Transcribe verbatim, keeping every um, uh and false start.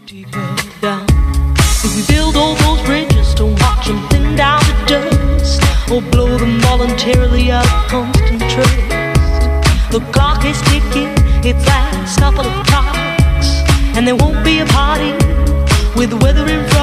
deeper down. If we build all those bridges, don't watch them thin down to dust, or blow them voluntarily out of constant trust. The clock is ticking, it's last couple of clocks, and there won't be a party with the weather in front.